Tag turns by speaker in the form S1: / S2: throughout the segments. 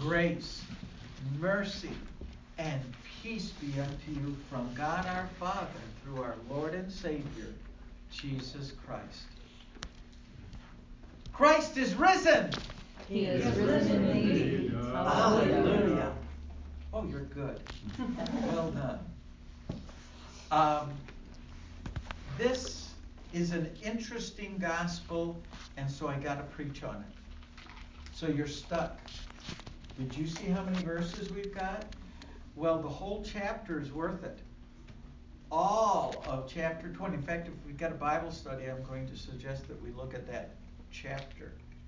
S1: Grace, mercy, and peace be unto you from God our Father through our Lord and Savior, Jesus Christ. Christ is risen!
S2: He is risen indeed.
S1: Hallelujah. Oh, you're good. Well done. This is an interesting gospel, and so I got to preach on it. So you're stuck. Did you see how many verses we've got? Well, the whole chapter is worth it. All of chapter 20. In fact, if we've got a Bible study, I'm going to suggest that we look at that chapter.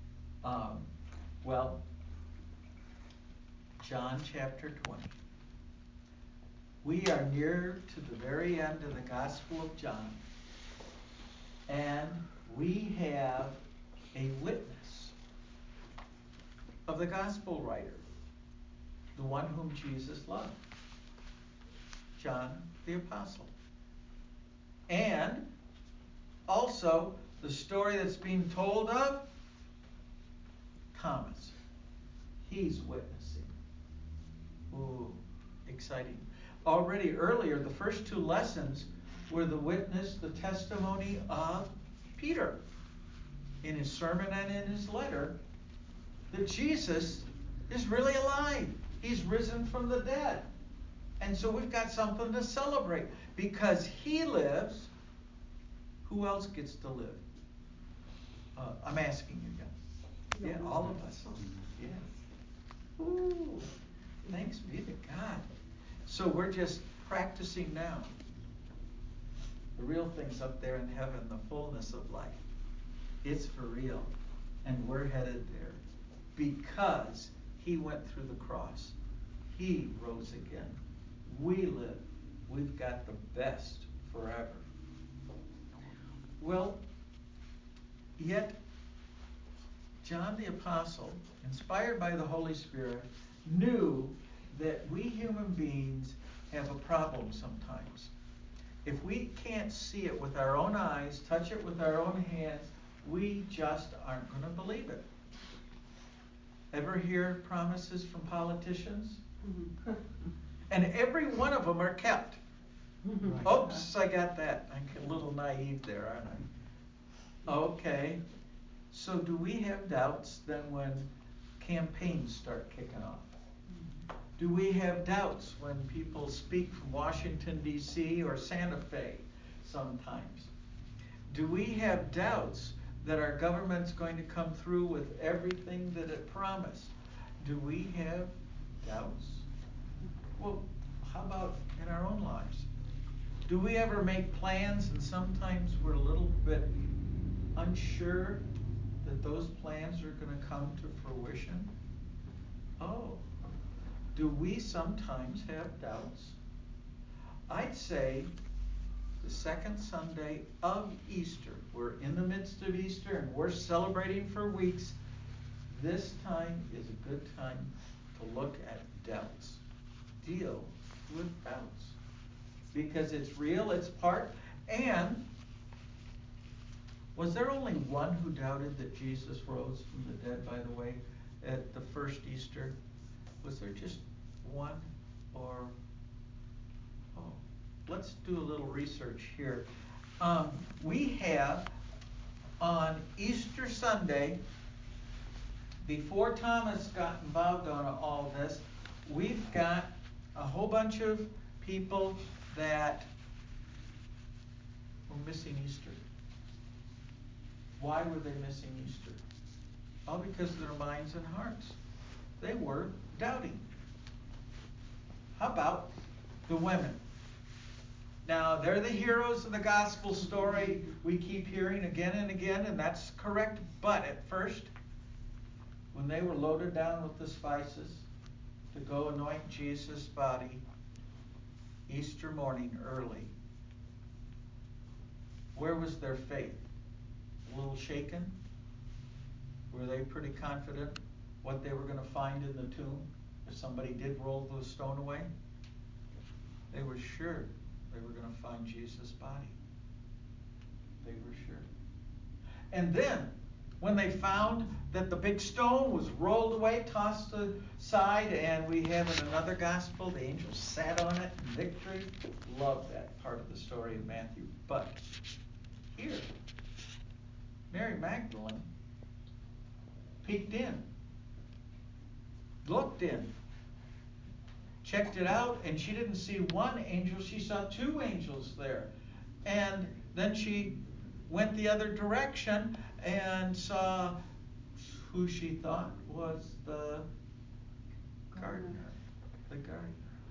S1: John chapter 20. We are near to the very end of the Gospel of John, and we have a witness of the Gospel writer, the one whom Jesus loved, John the Apostle. And also the story that's being told of Thomas. He's witnessing. Ooh, exciting. Already earlier, the first two lessons were the witness, the testimony of Peter in his sermon and in his letter that Jesus is really alive. He's risen from the dead. And so we've got something to celebrate. Because he lives, who else gets to live? I'm asking you guys. Yeah, all of us. Yeah. Ooh, thanks be to God. So we're just practicing now. The real thing's up there in heaven, the fullness of life. It's for real. And we're headed there. Because he went through the cross. He rose again. We live. We've got the best forever. Well, yet John the Apostle, inspired by the Holy Spirit, knew that we human beings have a problem sometimes. If we can't see it with our own eyes, touch it with our own hands, we just aren't going to believe it. Ever hear promises from politicians? And every one of them are kept. Oops, I got that. I'm a little naive there, aren't I? Okay. So do we have doubts then when campaigns start kicking off? Do we have doubts when people speak from Washington, D.C. or Santa Fe sometimes? Do we have doubts that our government's going to come through with everything that it promised? Do we have doubts? Well, how about in our own lives? Do we ever make plans and sometimes we're a little bit unsure that those plans are going to come to fruition? Oh, do we sometimes have doubts? I'd say the second Sunday of Easter, we're in the midst of Easter and we're celebrating for weeks. This time is a good time to look at doubts. Deal with doubts. Because it's real, it's part. And was there only one who doubted that Jesus rose from the dead, by the way, at the first Easter? Was there just one? Or, let's do a little research here. We have on Easter Sunday, before Thomas got involved on all this, we've got a whole bunch of people that were missing Easter. Why were they missing Easter? All because of their minds and hearts. They were doubting. How about the women? Now, they're the heroes of the gospel story we keep hearing again and again, and that's correct. But at first, when they were loaded down with the spices to go anoint Jesus' body, Easter morning early, where was their faith? A little shaken? Were they pretty confident what they were going to find in the tomb if somebody did roll the stone away? They were sure they were going to find Jesus' body. They were sure. And then, when they found that the big stone was rolled away, tossed aside, and we have in another gospel, the angels sat on it in victory. Love that part of the story of Matthew. But here, Mary Magdalene peeked in, looked in, checked it out, and she didn't see one angel, she saw two angels there. And then she went the other direction and saw who she thought was the gardener. The gardener.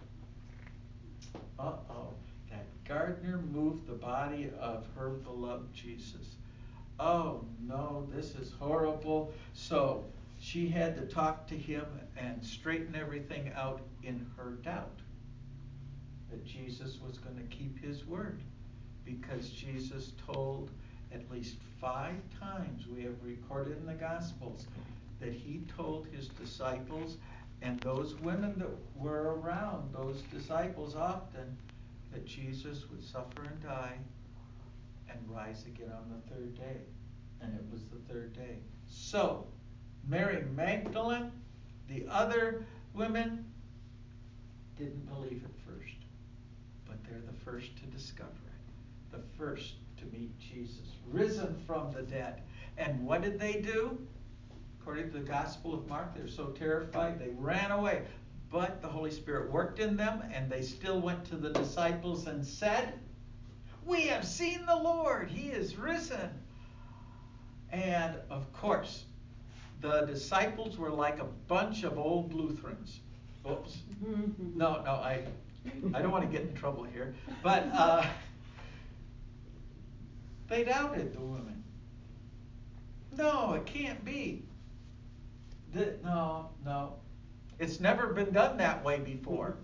S1: Uh-oh. That gardener moved the body of her beloved Jesus. Oh no, this is horrible. So she had to talk to him and straighten everything out in her doubt that Jesus was going to keep his word, because Jesus told at least 5 times, we have recorded in the Gospels, that he told his disciples and those women that were around, those disciples often, that Jesus would suffer and die and rise again on the 3rd day. And it was the 3rd day. So, Mary Magdalene, the other women, didn't believe at first. But they're the first to discover it. The first to meet Jesus, risen from the dead. And what did they do? According to the Gospel of Mark, they're so terrified, they ran away. But the Holy Spirit worked in them, and they still went to the disciples and said, "We have seen the Lord. He is risen." And, of course, the disciples were like a bunch of old Lutherans. Oops. No, I don't want to get in trouble here. But they doubted the woman. No, it can't be. No. It's never been done that way before.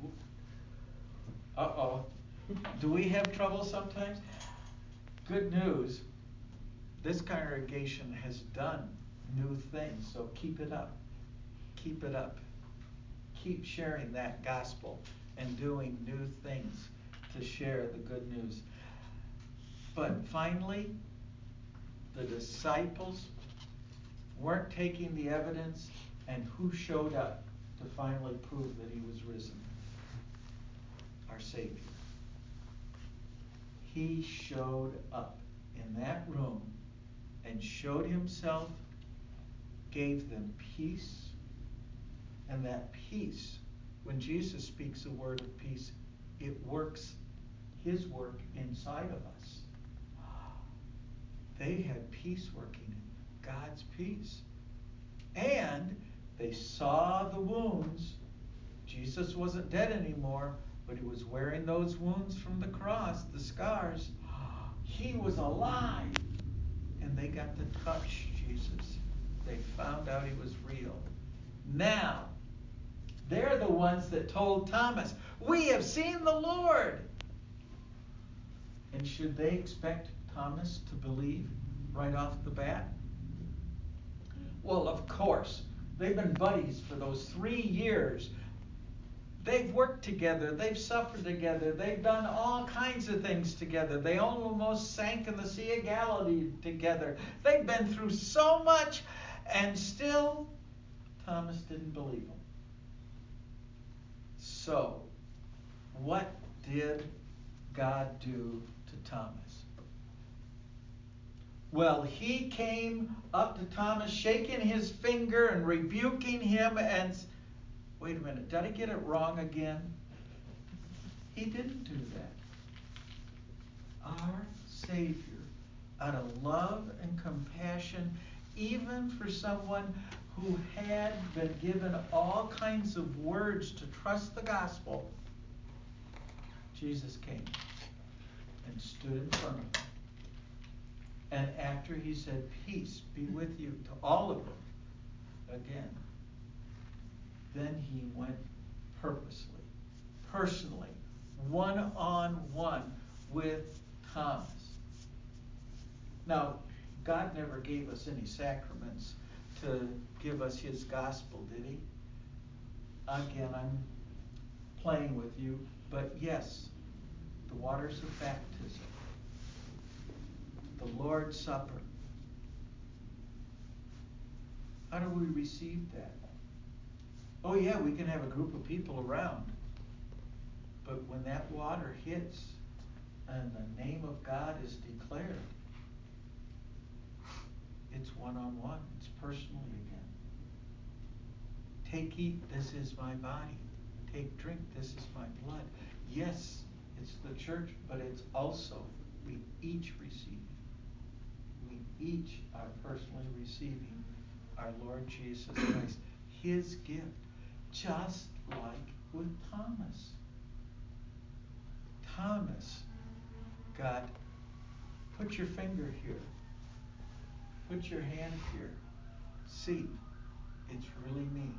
S1: Uh-oh. Do we have trouble sometimes? Good news. This congregation has done new things, so keep it up. Keep it up. Keep sharing that gospel and doing new things to share the good news. But finally, the disciples weren't taking the evidence, and who showed up to finally prove that he was risen? Our Savior. He showed up in that room and showed himself, gave them peace, and that peace, when Jesus speaks a word of peace, it works his work inside of us. They had peace working, God's peace. And they saw the wounds. Jesus wasn't dead anymore, but he was wearing those wounds from the cross, the scars. He was alive. And they got to touch Jesus. They found out he was real. Now, they're the ones that told Thomas, "We have seen the Lord." And should they expect Thomas to believe right off the bat? Well, of course. They've been buddies for those 3 years. They've worked together. They've suffered together. They've done all kinds of things together. They almost sank in the Sea of Galilee together. They've been through so much, and still Thomas didn't believe him. So, what did God do to Thomas? Well, he came up to Thomas, shaking his finger and rebuking him, and wait a minute, did I get it wrong again? He didn't do that. Our Savior, out of love and compassion, even for someone who had been given all kinds of words to trust the gospel, Jesus came and stood in front of them. And after he said, "Peace be with you," to all of them again, then he went purposely, personally, one-on-one with Thomas. Now, God never gave us any sacraments to give us his gospel, did he? Again, I'm playing with you, but yes, the waters of baptism, the Lord's Supper, How do we receive that? Oh yeah, we can have a group of people around. But when that water hits and the name of God is declared, it's one-on-one. It's personally again. Take, eat, this is my body. Take, drink, this is my blood. Yes, it's the church, but it's also we each receive. We each are personally receiving our Lord Jesus Christ, his gift, just like with Thomas. Thomas got, put your finger here, put your hand here, see, it's really me.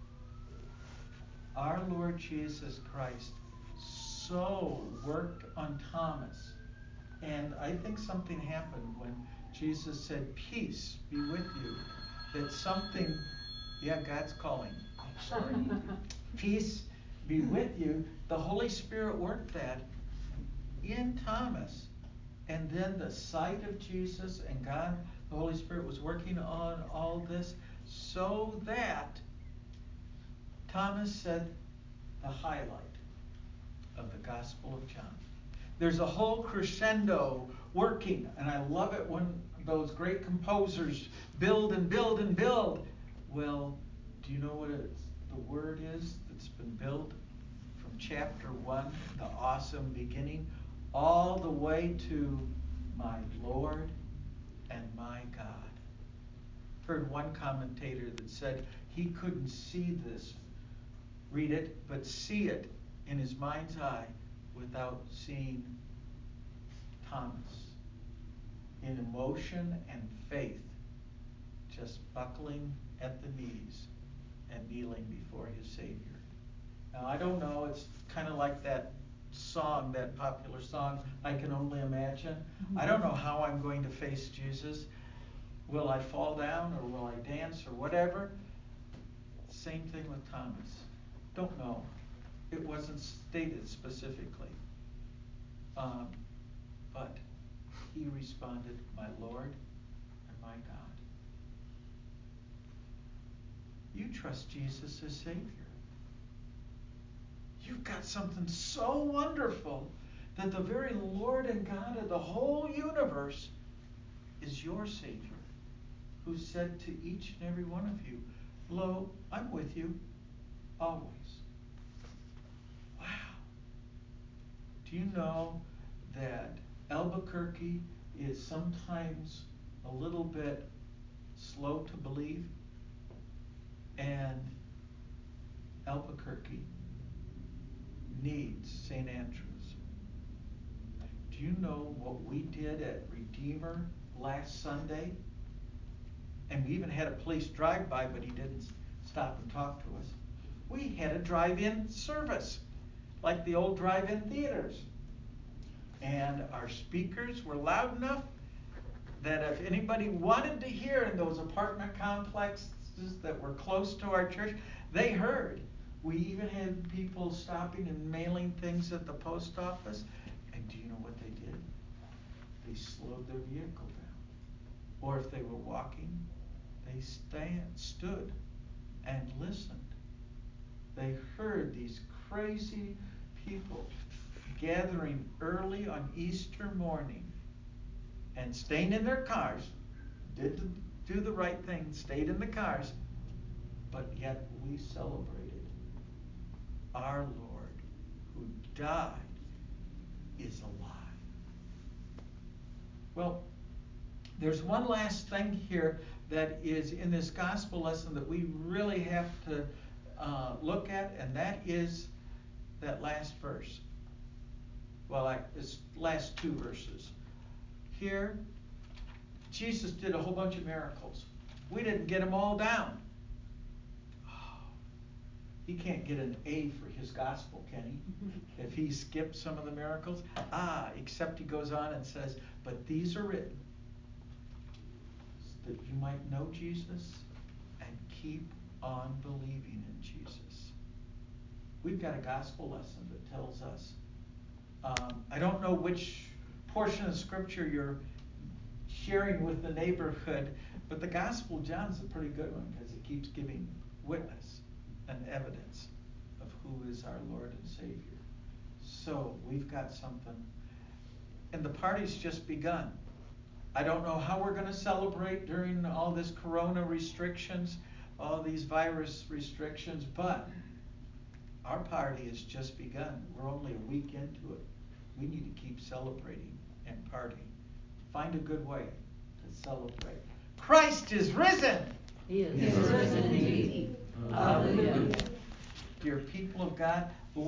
S1: Our Lord Jesus Christ so worked on Thomas. And I think something happened when Jesus said, peace be with you. That something, yeah, God's calling. Sorry. Peace be with you. The Holy Spirit worked that in Thomas. And then the sight of Jesus and God, the Holy Spirit was working on all this so that Thomas said the highlight of the Gospel of John. There's a whole crescendo working, and I love it when those great composers build and build and build. Well, do you know what the word is that's been built from chapter 1, the awesome beginning, all the way to my Lord and my God? Heard one commentator that said he couldn't see this, read it, but see it in his mind's eye without seeing Thomas in emotion and faith, just buckling at the knees and kneeling before his Savior. Now, I don't know, it's kind of like that song, that popular song, I Can Only Imagine. I don't know how I'm going to face Jesus. Will I fall down or will I dance or whatever? Same thing with Thomas. Don't know. It wasn't stated specifically. But he responded, my Lord and my God. You trust Jesus as Savior. You've got something so wonderful that the very Lord and God of the whole universe is your Savior, who said to each and every one of you, lo, I'm with you always. Wow. Do you know that Albuquerque is sometimes a little bit slow to believe? And Albuquerque needs St. Andrews. Do you know what we did at Redeemer last Sunday? And we even had a police drive-by, but he didn't stop and talk to us. We had a drive-in service, like the old drive-in theaters. And our speakers were loud enough that if anybody wanted to hear in those apartment complexes that were close to our church, they heard. We even had people stopping and mailing things at the post office. And do you know what they did? They slowed their vehicle down. Or if they were walking, they stood and listened. They heard these crazy people gathering early on Easter morning and staying in their cars, did do the right thing, stayed in the cars, but yet we celebrated our Lord who died is alive. Well, there's one last thing here that is in this gospel lesson that we really have to look at, and that is that last verse. Well, it's last two verses. Here, Jesus did a whole bunch of miracles. We didn't get them all down. He can't get an A for his gospel, can he? If he skipped some of the miracles. Except he goes on and says, but these are written so that you might know Jesus and keep on believing in Jesus. We've got a gospel lesson that tells us. I don't know which portion of Scripture you're sharing with the neighborhood, But the Gospel of John's a pretty good one because it keeps giving witness and evidence of who is our Lord and Savior. So we've got something. And the party's just begun. I don't know how we're going to celebrate during all this corona restrictions, all these virus restrictions, but our party has just begun. We're only a week into it. We need to keep celebrating and partying. Find a good way to celebrate. Christ is risen!
S2: He is risen indeed. Hallelujah.
S1: Dear people of God,